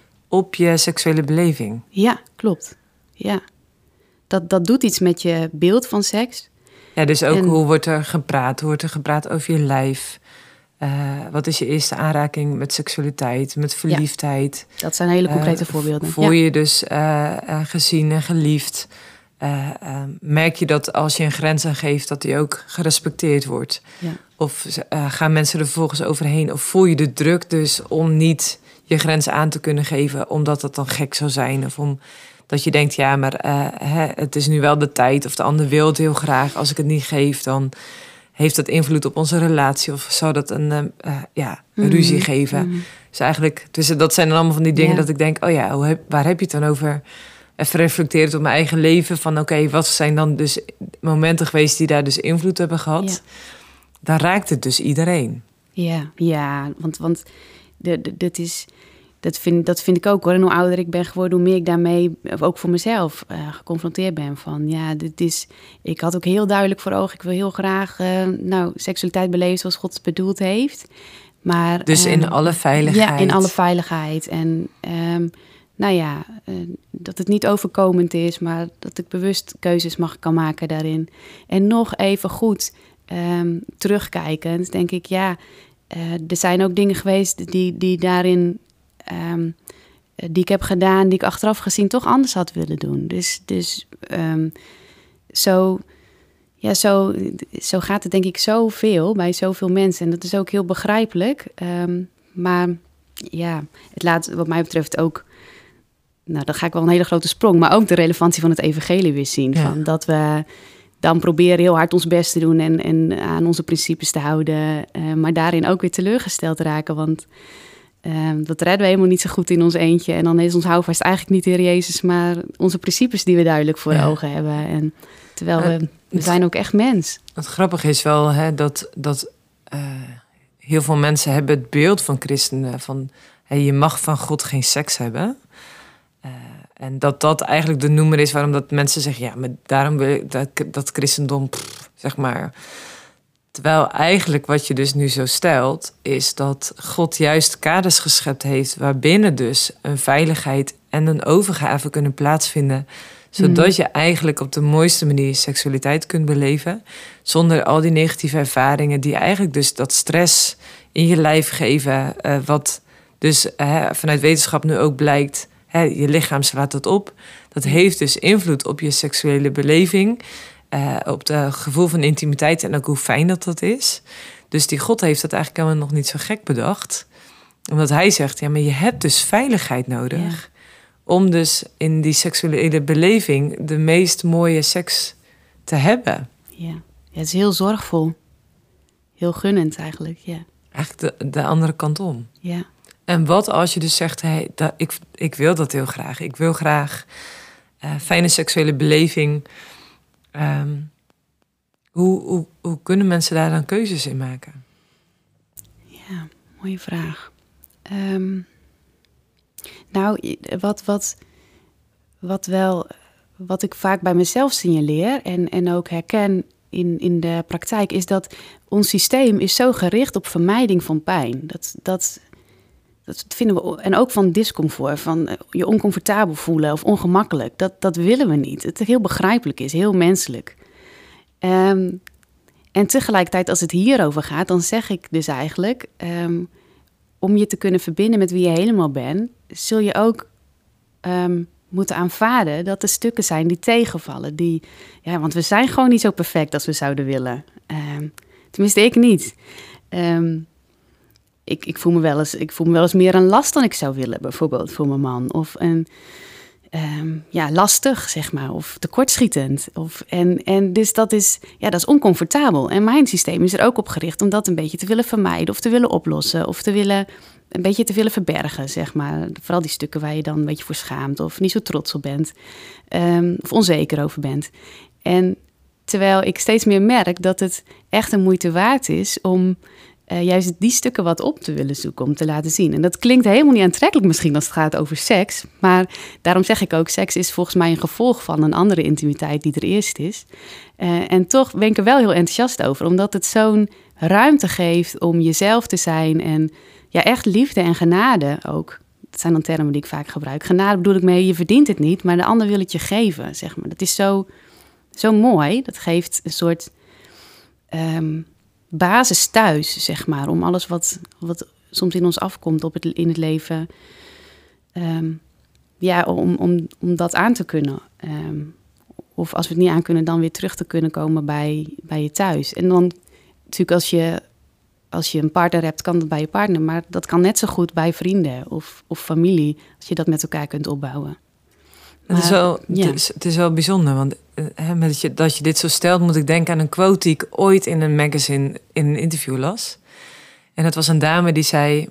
op je seksuele beleving. Ja, klopt. Ja. Dat, dat doet iets met je beeld van seks. Ja, dus ook en, hoe wordt er gepraat? Hoe wordt er gepraat over je lijf? Uh, wat is je eerste aanraking met seksualiteit, met verliefdheid? Ja, dat zijn hele concrete uh, voorbeelden. Voel ja. je dus uh, uh, gezien en geliefd? Uh, uh, merk je dat als je een grens aan geeft, dat die ook gerespecteerd wordt? Ja. Of uh, gaan mensen er vervolgens overheen? Of voel je de druk dus om niet je grens aan te kunnen geven, omdat dat dan gek zou zijn? Of om dat je denkt, ja, maar uh, hè, het is nu wel de tijd, of de ander wil het heel graag. Als ik het niet geef, dan heeft dat invloed op onze relatie? Of zou dat een uh, ja, een mm-hmm. ruzie geven? Mm-hmm. Dus eigenlijk, dus dat zijn dan allemaal van die dingen ja. dat ik denk, oh ja, hoe heb, waar heb je het dan over? Even reflecteren op mijn eigen leven. Van oké, okay, wat zijn dan dus momenten geweest die daar dus invloed hebben gehad? Ja. Dan raakt het dus iedereen. Ja, ja, want, want de, de, dit is... Dat vind, dat vind ik ook hoor. En hoe ouder ik ben geworden, hoe meer ik daarmee, ook voor mezelf, uh, geconfronteerd ben. Van ja, dit is. Ik had ook heel duidelijk voor ogen. Ik wil heel graag, uh, nou, seksualiteit beleven zoals God het bedoeld heeft. Maar dus uh, in alle veiligheid. Ja, in alle veiligheid. En um, nou ja, uh, dat het niet overkomend is, maar dat ik bewust keuzes mag kan maken daarin. En nog even goed um, terugkijkend, denk ik, ja, uh, er zijn ook dingen geweest die, die daarin. Um, die ik heb gedaan, die ik achteraf gezien toch anders had willen doen. Dus, dus um, zo, ja, zo, zo gaat het denk ik zoveel bij zoveel mensen. En dat is ook heel begrijpelijk. Um, maar ja, het laat wat mij betreft ook... Nou, dan ga ik wel een hele grote sprong. Maar ook de relevantie van het evangelie weer zien. Ja. Van dat we dan proberen heel hard ons best te doen en, en aan onze principes te houden. Uh, maar daarin ook weer teleurgesteld raken, want... Um, dat redden we helemaal niet zo goed in ons eentje. En dan is ons houvast eigenlijk niet de Heer Jezus, maar onze principes die we duidelijk voor ja. ogen hebben. En terwijl we, we zijn ook echt mens. Het grappige is wel hè, dat, dat uh, heel veel mensen hebben het beeld van christenen van hey, je mag van God geen seks hebben. Uh, en dat dat eigenlijk de noemer is waarom dat mensen zeggen, ja, maar daarom wil ik dat, dat christendom, pff, zeg maar. Terwijl eigenlijk wat je dus nu zo stelt, is dat God juist kaders geschept heeft waarbinnen dus een veiligheid en een overgave kunnen plaatsvinden. Zodat mm. je eigenlijk op de mooiste manier seksualiteit kunt beleven. Zonder al die negatieve ervaringen die eigenlijk dus dat stress in je lijf geven. Uh, wat dus uh, vanuit wetenschap nu ook blijkt, hè, je lichaam slaat dat op. Dat heeft dus invloed op je seksuele beleving. Uh, op het gevoel van intimiteit en ook hoe fijn dat dat is. Dus die God heeft dat eigenlijk helemaal nog niet zo gek bedacht. Omdat hij zegt, ja, maar je hebt dus veiligheid nodig. Ja. Om dus in die seksuele beleving de meest mooie seks te hebben. Ja, ja het is heel zorgvol. Heel gunnend eigenlijk, ja. Eigenlijk de, de andere kant om. Ja. En wat als je dus zegt, hey, dat, ik, ik wil dat heel graag. Ik wil graag uh, fijne seksuele beleving... Um, hoe, hoe, hoe kunnen mensen daar dan keuzes in maken? Ja, mooie vraag. Um, nou, wat, wat, wat, wel, wat ik vaak bij mezelf signaleer en, en ook herken in, in de praktijk, is dat ons systeem is zo gericht op vermijding van pijn. Dat, dat, dat vinden we, en ook van discomfort, van je oncomfortabel voelen of ongemakkelijk. Dat, dat willen we niet. Het heel begrijpelijk is, heel menselijk. Um, en tegelijkertijd, als het hierover gaat, dan zeg ik dus eigenlijk, um, om je te kunnen verbinden met wie je helemaal bent, zul je ook um, moeten aanvaarden dat er stukken zijn die tegenvallen. Die, ja, want we zijn gewoon niet zo perfect als we zouden willen. Um, tenminste, ik niet. Um, Ik, ik, voel me wel eens, ik voel me wel eens meer een last dan ik zou willen, bijvoorbeeld voor mijn man. Of een, um, ja, lastig, zeg maar, of tekortschietend. Of, en, en dus dat is, ja, dat is oncomfortabel. En mijn systeem is er ook op gericht om dat een beetje te willen vermijden, of te willen oplossen, of te willen, een beetje te willen verbergen, zeg maar. Vooral die stukken waar je dan een beetje voor schaamt, of niet zo trots op bent, um, of onzeker over bent. En terwijl ik steeds meer merk dat het echt een moeite waard is om... uh, juist die stukken wat op te willen zoeken om te laten zien. En dat klinkt helemaal niet aantrekkelijk misschien als het gaat over seks. Maar daarom zeg ik ook, seks is volgens mij een gevolg van een andere intimiteit die er eerst is. Uh, en toch ben ik er wel heel enthousiast over, omdat het zo'n ruimte geeft om jezelf te zijn en ja, echt liefde en genade ook. Dat zijn dan termen die ik vaak gebruik. Genade bedoel ik mee, je verdient het niet, maar de ander wil het je geven, zeg maar. Dat is zo, zo mooi. Dat geeft een soort um, basis thuis, zeg maar, om alles wat, wat soms in ons afkomt op het, in het leven, um, ja, om, om, om dat aan te kunnen. Um, of als we het niet aan kunnen, dan weer terug te kunnen komen bij, bij je thuis. En dan natuurlijk als je... Als je een partner hebt, kan dat bij je partner. Maar dat kan net zo goed bij vrienden of, of familie. Als je dat met elkaar kunt opbouwen. Maar, het, is wel, ja. het, is, het is wel bijzonder. Want hè, met dat, je, dat je dit zo stelt, moet ik denken aan een quote die ik ooit in een magazine in een interview las. En dat was een dame die zei: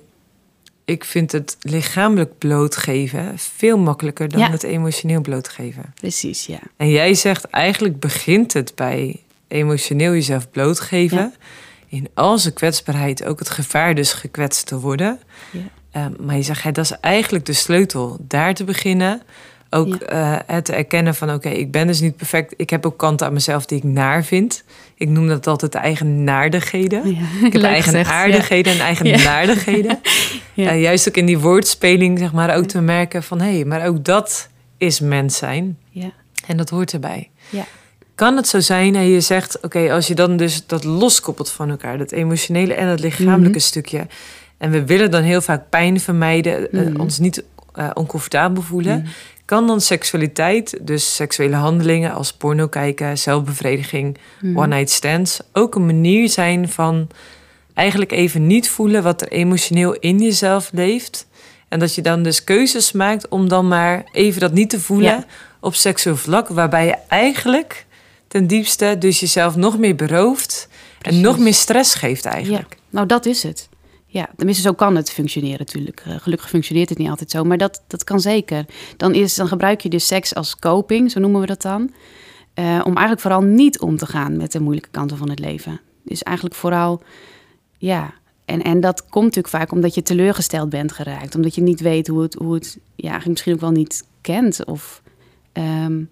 ik vind het lichamelijk blootgeven veel makkelijker dan ja. het emotioneel blootgeven. Precies, ja. En jij zegt eigenlijk begint het bij emotioneel jezelf blootgeven. Ja. In al zijn kwetsbaarheid ook het gevaar dus gekwetst te worden. Ja. Uh, maar je zegt, hey, dat is eigenlijk de sleutel. Daar te beginnen. Ook ja. uh, het erkennen van, oké, okay, ik ben dus niet perfect. Ik heb ook kanten aan mezelf die ik naar vind. Ik noem dat altijd de eigen naardigheden. Ja, ik heb eigen gezegd, aardigheden ja. en eigen ja. naardigheden. ja. uh, juist ook in die woordspeling, zeg maar, ook ja. te merken van, hé, hey, maar ook dat is mens zijn. Ja. En dat hoort erbij. Ja. Kan het zo zijn, en je zegt, oké, okay, als je dan dus dat loskoppelt van elkaar, dat emotionele en het lichamelijke mm-hmm. stukje, en we willen dan heel vaak pijn vermijden, mm-hmm. uh, ons niet uh, oncomfortabel voelen, mm-hmm. kan dan seksualiteit, dus seksuele handelingen als porno kijken, zelfbevrediging, mm-hmm. one-night stands, ook een manier zijn van eigenlijk even niet voelen wat er emotioneel in jezelf leeft, en dat je dan dus keuzes maakt om dan maar even dat niet te voelen ja. op seksueel vlak, waarbij je eigenlijk ten diepste dus jezelf nog meer berooft. Precies. En nog meer stress geeft eigenlijk. Ja, nou, dat is het. Ja, tenminste, zo kan het functioneren natuurlijk. Uh, gelukkig functioneert het niet altijd zo, maar dat, dat kan zeker. Dan, is, dan gebruik je dus seks als coping, zo noemen we dat dan. Uh, om eigenlijk vooral niet om te gaan met de moeilijke kanten van het leven. Dus eigenlijk vooral, ja... En, en dat komt natuurlijk vaak omdat je teleurgesteld bent geraakt. Omdat je niet weet hoe het, hoe het ja, eigenlijk misschien ook wel niet kent. Of... Um,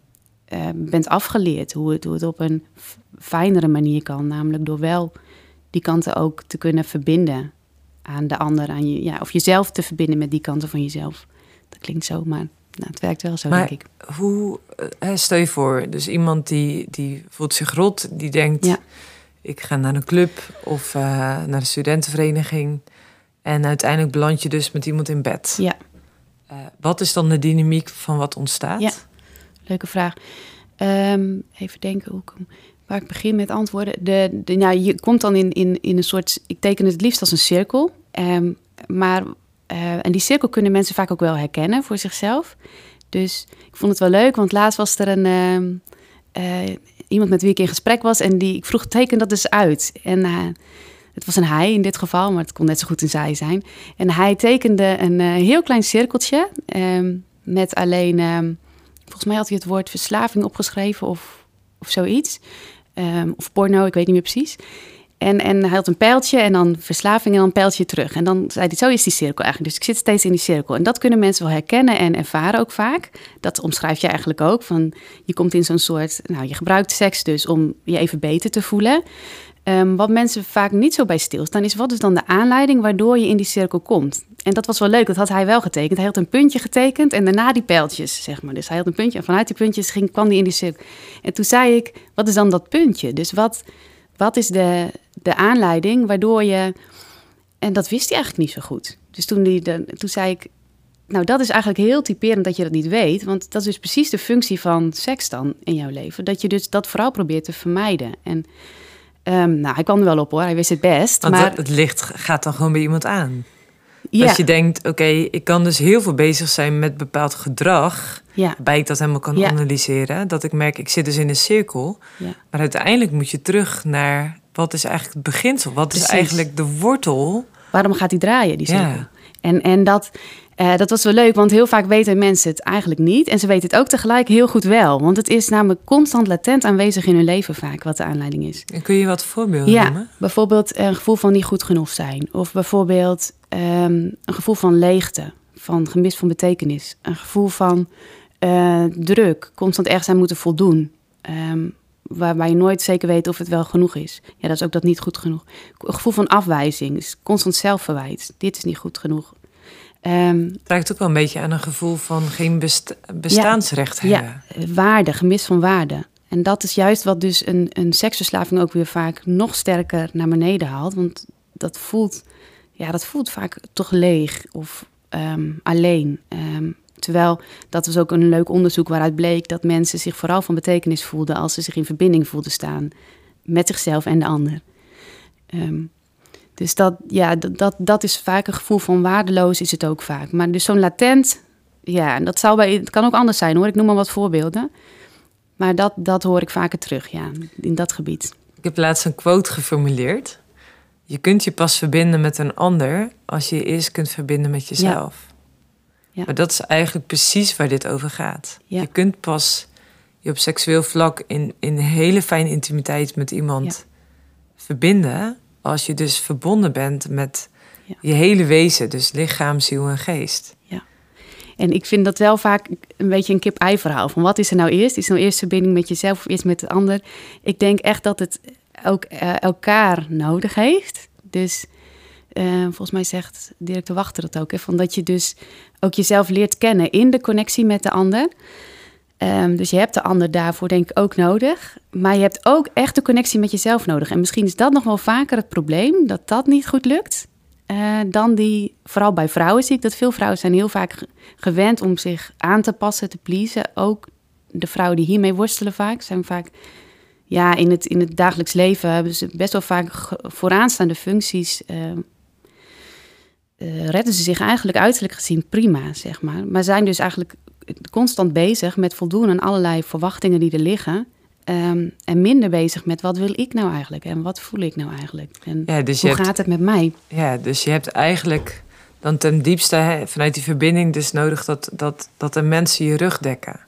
Uh, bent afgeleerd hoe het, hoe het op een f- fijnere manier kan. Namelijk door wel die kanten ook te kunnen verbinden aan de ander. Aan je, ja, of jezelf te verbinden met die kanten van jezelf. Dat klinkt zo, maar nou, het werkt wel zo, maar denk ik. Hoe, uh, stel je voor, dus iemand die, die voelt zich rot, die denkt... Ja. ik ga naar een club of uh, naar de studentenvereniging... en uiteindelijk beland je dus met iemand in bed. Ja. Uh, wat is dan de dynamiek van wat ontstaat? Ja. Leuke vraag. Um, even denken hoe ik, waar ik begin met antwoorden. De, de, nou, je komt dan in, in, in een soort... Ik teken het liefst als een cirkel. Um, maar, uh, en die cirkel kunnen mensen vaak ook wel herkennen voor zichzelf. Dus ik vond het wel leuk, want laatst was er een... Uh, uh, iemand met wie ik in gesprek was... en die, ik vroeg, teken dat dus uit. En uh, het was een hij in dit geval, maar het kon net zo goed een zij zijn. En hij tekende een uh, heel klein cirkeltje... Um, met alleen... Um, Volgens mij had hij het woord verslaving opgeschreven of, of zoiets. Um, of porno, ik weet niet meer precies. En, en hij had een pijltje en dan verslaving en dan een pijltje terug. En dan zei hij, zo is die cirkel eigenlijk. Dus ik zit steeds in die cirkel. En dat kunnen mensen wel herkennen en ervaren ook vaak. Dat omschrijf je eigenlijk ook. Van, je komt in zo'n soort... Nou, je gebruikt seks dus om je even beter te voelen. Um, wat mensen vaak niet zo bij stilstaan is... wat is dan de aanleiding waardoor je in die cirkel komt? En dat was wel leuk, dat had hij wel getekend. Hij had een puntje getekend en daarna die pijltjes, zeg maar. Dus hij had een puntje en vanuit die puntjes ging, kwam hij in die cirkel. En toen zei ik, wat is dan dat puntje? Dus wat, wat is de, de aanleiding waardoor je... En dat wist hij eigenlijk niet zo goed. Dus toen, die de, toen zei ik, nou dat is eigenlijk heel typerend dat je dat niet weet. Want dat is dus precies de functie van seks dan in jouw leven. Dat je dus dat vooral probeert te vermijden. En um, nou, hij kwam er wel op hoor, hij wist het best. Want maar... het licht gaat dan gewoon bij iemand aan. Ja. Als je denkt, oké, okay, ik kan dus heel veel bezig zijn met bepaald gedrag... Ja. waarbij ik dat helemaal kan ja. analyseren. Dat ik merk, ik zit dus in een cirkel. Ja. Maar uiteindelijk moet je terug naar... wat is eigenlijk het beginsel? Wat Precies. is eigenlijk de wortel Waarom gaat die draaien, die cirkel? Ja. En, en dat, uh, dat was wel leuk, want heel vaak weten mensen het eigenlijk niet. En ze weten het ook tegelijk heel goed wel. Want het is namelijk constant latent aanwezig in hun leven vaak, wat de aanleiding is. En kun je wat voorbeelden ja, noemen? Bijvoorbeeld een gevoel van niet goed genoeg zijn. Of bijvoorbeeld um, een gevoel van leegte, van gemis van betekenis. Een gevoel van uh, druk, constant ergens aan moeten voldoen. Um, waarbij je nooit zeker weet of het wel genoeg is. Ja, dat is ook dat niet goed genoeg. Een gevoel van afwijzing, dus constant zelfverwijt. Dit is niet goed genoeg. Um, het raakt ook wel een beetje aan een gevoel van geen besta- bestaansrecht ja, hebben. Ja, waarde, gemis van waarde. En dat is juist wat dus een, een seksverslaving ook weer vaak nog sterker naar beneden haalt. Want dat voelt, ja, dat voelt vaak toch leeg of um, alleen. Um, Terwijl, dat was ook een leuk onderzoek waaruit bleek dat mensen zich vooral van betekenis voelden als ze zich in verbinding voelden staan met zichzelf en de ander. Um, dus dat, ja, dat, dat, dat is vaak een gevoel van waardeloos is het ook vaak. Maar dus zo'n latent, ja, dat zou bij, het kan ook anders zijn hoor. Ik noem maar wat voorbeelden. Maar dat, dat hoor ik vaker terug, ja, in dat gebied. Ik heb laatst een quote geformuleerd. Je kunt je pas verbinden met een ander als je je eerst kunt verbinden met jezelf. Ja. Ja. Maar dat is eigenlijk precies waar dit over gaat. Ja. Je kunt pas je op seksueel vlak in, in hele fijne intimiteit met iemand ja. verbinden als je dus verbonden bent met ja. je hele wezen, dus lichaam, ziel en geest. Ja. En ik vind dat wel vaak een beetje een kip-ei verhaal. Van wat is er nou eerst? Is er nou eerst verbinding met jezelf of eerst met de ander? Ik denk echt dat het ook uh, elkaar nodig heeft. Dus uh, volgens mij zegt Dirk de Wachter dat ook, hè, van dat je dus ook jezelf leert kennen in de connectie met de ander. Um, dus je hebt de ander daarvoor denk ik ook nodig. Maar je hebt ook echt de connectie met jezelf nodig. En misschien is dat nog wel vaker het probleem, dat dat niet goed lukt. Uh, dan die, vooral bij vrouwen zie ik dat veel vrouwen zijn heel vaak gewend om zich aan te passen, te pleasen. Ook de vrouwen die hiermee worstelen vaak, zijn vaak, ja, in het, in het dagelijks leven hebben ze best wel vaak vooraanstaande functies. Uh, uh, redden ze zich eigenlijk uiterlijk gezien prima, zeg maar. Maar zijn dus eigenlijk constant bezig met voldoen aan allerlei verwachtingen die er liggen. Um, en minder bezig met wat wil ik nou eigenlijk en wat voel ik nou eigenlijk en ja, dus hoe je gaat hebt, het met mij? Ja, dus je hebt eigenlijk dan ten diepste hè, vanuit die verbinding dus nodig dat, dat, dat de mensen je rug dekken.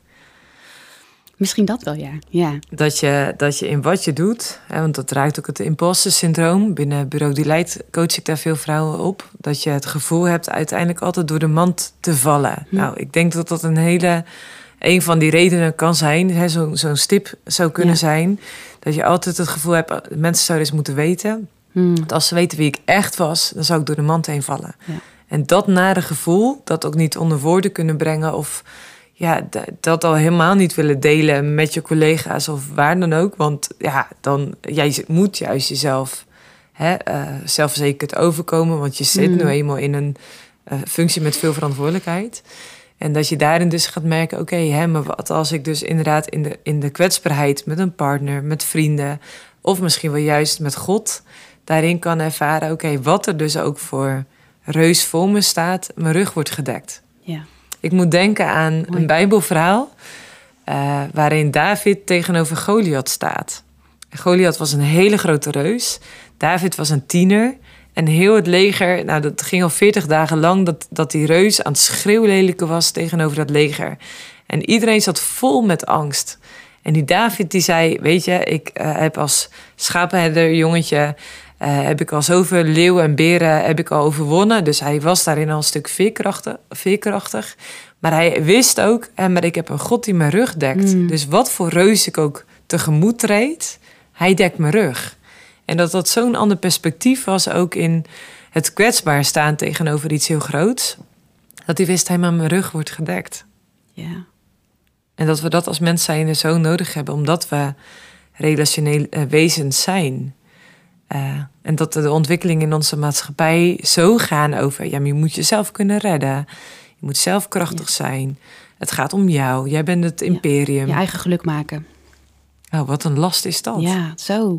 Misschien dat wel, ja. ja. Dat, je, dat je in wat je doet, hè, want dat raakt ook het imposter syndroom. Binnen Bureau Die Leidt coach ik daar veel vrouwen op. Dat je het gevoel hebt uiteindelijk altijd door de mand te vallen. Hm. Nou, ik denk dat dat een hele... Een van die redenen kan zijn, hè, zo, zo'n stip zou kunnen ja. zijn... dat je altijd het gevoel hebt, mensen zouden eens moeten weten... Hmm. dat als ze weten wie ik echt was, dan zou ik door de mand heen vallen. Ja. En dat nare gevoel, dat ook niet onder woorden kunnen brengen... of ja, d- dat al helemaal niet willen delen met je collega's of waar dan ook... want ja, dan, jij moet juist jezelf hè, uh, zelfverzekerd overkomen... want je zit hmm. nu eenmaal in een uh, functie met veel verantwoordelijkheid... En dat je daarin dus gaat merken, oké, okay, maar wat als ik dus inderdaad in de, in de kwetsbaarheid met een partner, met vrienden, of misschien wel juist met God, daarin kan ervaren, oké, okay, wat er dus ook voor reus voor me staat, mijn rug wordt gedekt. Ja. Ik moet denken aan Mooi. een Bijbelverhaal, uh, waarin David tegenover Goliath staat. Goliath was een hele grote reus, David was een tiener. En heel het leger, nou dat ging al veertig dagen lang... dat, dat die reus aan het schreeuwlelijken was tegenover dat leger. En iedereen zat vol met angst. En die David die zei, weet je, ik uh, heb als schapenherder jongetje... Uh, heb ik al zoveel leeuwen en beren heb ik al overwonnen. Dus hij was daarin al een stuk veerkrachtig. veerkrachtig. Maar hij wist ook, eh, maar ik heb een God die mijn rug dekt. Mm. Dus wat voor reus ik ook tegemoet treed, hij dekt mijn rug. En dat dat zo'n ander perspectief was ook in het kwetsbaar staan tegenover iets heel groots. Dat hij wist, hij maar mijn rug wordt gedekt. Ja. En dat we dat als mens zijn zo nodig hebben, omdat we relationele uh, wezens zijn. Uh, en dat de ontwikkelingen in onze maatschappij zo gaan over, ja, maar je moet jezelf kunnen redden. Je moet zelfkrachtig ja. zijn. Het gaat om jou. Jij bent het imperium. Ja, je eigen geluk maken. Oh, wat een last is dat. Ja, zo.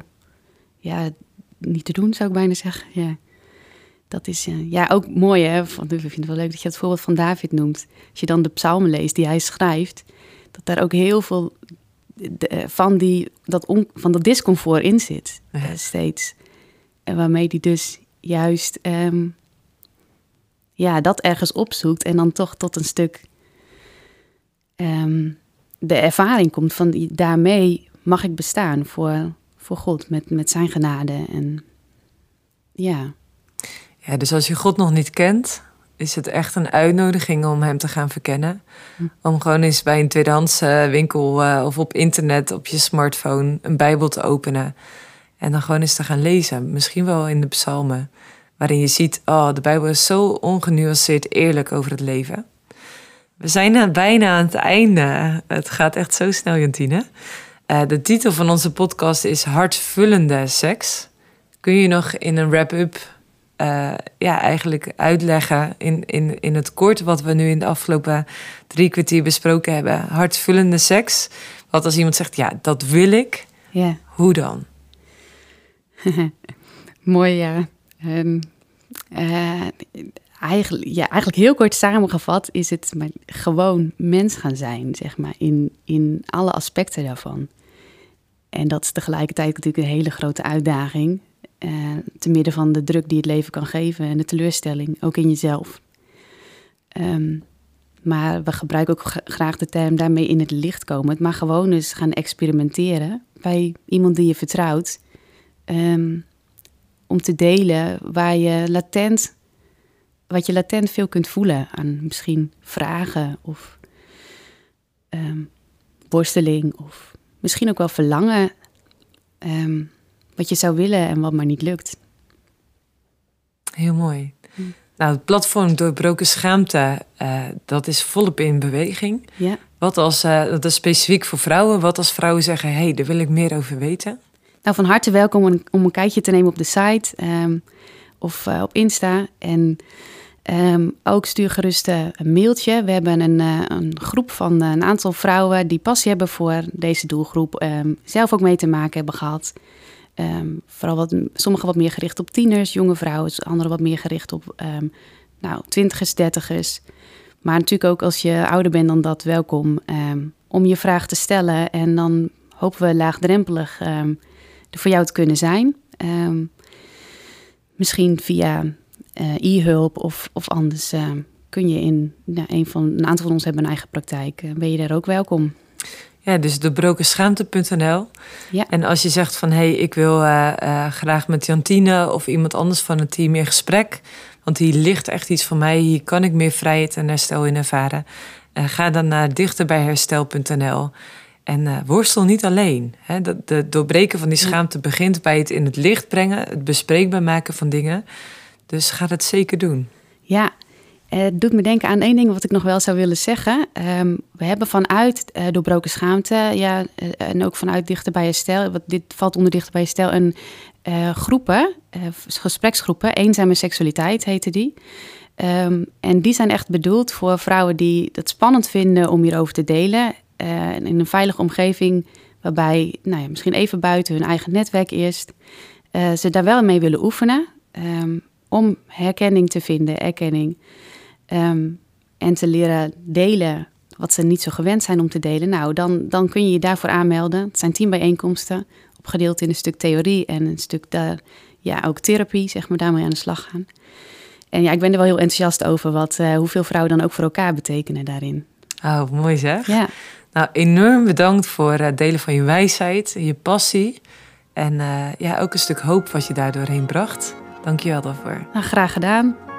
Ja, niet te doen zou ik bijna zeggen. Ja, dat is uh, ja ook mooi hè. Van, ik vind het wel leuk dat je het voorbeeld van David noemt. Als je dan de psalmen leest die hij schrijft, dat daar ook heel veel de, van, die, dat on, van dat discomfort in zit. Ja. Uh, steeds. En waarmee hij dus juist um, ja, dat ergens opzoekt en dan toch tot een stuk um, de ervaring komt van daarmee mag ik bestaan voor, voor God met, met zijn genade. En ja. Ja, dus als je God nog niet kent, is het echt een uitnodiging om hem te gaan verkennen. Hm. Om gewoon eens bij een tweedehands winkel uh, of op internet, op je smartphone, een Bijbel te openen. En dan gewoon eens te gaan lezen. Misschien wel in de psalmen. Waarin je ziet, oh, de Bijbel is zo ongenuanceerd eerlijk over het leven. We zijn bijna aan het einde. Het gaat echt zo snel, Jantine. Uh, de titel van onze podcast is Hartvullende seks. Kun je nog in een wrap-up uh, ja, eigenlijk uitleggen in, in, in het kort wat we nu in de afgelopen drie kwartier besproken hebben? Hartvullende seks. Wat als iemand zegt, ja, dat wil ik. Ja. Hoe dan? Mooi, ja. Um, uh, eigenlijk, ja. Eigenlijk heel kort samengevat is het maar gewoon mens gaan zijn, zeg maar, in, in alle aspecten daarvan. En dat is tegelijkertijd natuurlijk een hele grote uitdaging. Uh, te midden van de druk die het leven kan geven en de teleurstelling, ook in jezelf. Um, maar we gebruiken ook graag de term daarmee in het licht komen. Maar gewoon eens gaan experimenteren bij iemand die je vertrouwt. Um, om te delen waar je latent, wat je latent veel kunt voelen aan misschien vragen of um, worsteling of misschien ook wel verlangen. Um, wat je zou willen en wat maar niet lukt. Heel mooi. Hm. Nou, het platform Doorbroken Schaamte, uh, dat is volop in beweging. Ja. Wat als, uh, dat is specifiek voor vrouwen. Wat als vrouwen zeggen, hé, hey, daar wil ik meer over weten? Nou, van harte welkom om een, om een kijkje te nemen op de site um, of uh, op Insta. En um, ook stuur gerust uh, een mailtje. We hebben een, uh, een groep van uh, een aantal vrouwen die passie hebben voor deze doelgroep. Um, zelf ook mee te maken hebben gehad. Um, vooral wat, sommigen wat meer gericht op tieners, jonge vrouwen. Anderen wat meer gericht op um, nou, twintigers, dertigers. Maar natuurlijk ook als je ouder bent dan dat, welkom um, om je vraag te stellen. En dan hopen we laagdrempelig um, er voor jou te kunnen zijn. Um, misschien via uh, e-hulp of, of anders uh, kun je in nou, een, van, een aantal van ons hebben een eigen praktijk. Uh, ben je daar ook welkom. Ja, dus doorbroken punt n l. Ja. En als je zegt van, hé, hey, ik wil uh, uh, graag met Jantine of iemand anders van het team in gesprek, want hier ligt echt iets van mij, hier kan ik meer vrijheid en herstel in ervaren. Uh, ga dan naar dichterbijherstel punt n l. En uh, worstel niet alleen. Hè? De, de doorbreken van die schaamte begint bij het in het licht brengen, het bespreekbaar maken van dingen. Dus ga dat zeker doen. Ja. Het doet me denken aan één ding wat ik nog wel zou willen zeggen. Um, we hebben vanuit uh, Doorbroken Schaamte, ja, uh, en ook vanuit Dichter bij Herstel, wat dit valt onder Dichter bij Herstel, een uh, groepen, uh, gespreksgroepen, Eenzame Seksualiteit heette die. Um, en die zijn echt bedoeld voor vrouwen die het spannend vinden om hierover te delen. Uh, in een veilige omgeving, waarbij, nou ja, misschien even buiten hun eigen netwerk eerst, uh, ze daar wel mee willen oefenen. Um, om herkenning te vinden, erkenning. Um, en te leren delen wat ze niet zo gewend zijn om te delen. Nou, dan, dan kun je je daarvoor aanmelden. Het zijn tien bijeenkomsten, opgedeeld in een stuk theorie en een stuk daar, ja, ook therapie, zeg maar, daarmee aan de slag gaan. En ja, ik ben er wel heel enthousiast over wat, uh, hoeveel vrouwen dan ook voor elkaar betekenen daarin. Oh, mooi zeg. Ja. Nou, enorm bedankt voor het delen van je wijsheid, je passie en uh, ja, ook een stuk hoop wat je daar doorheen bracht. Dank je wel daarvoor. Nou, graag gedaan.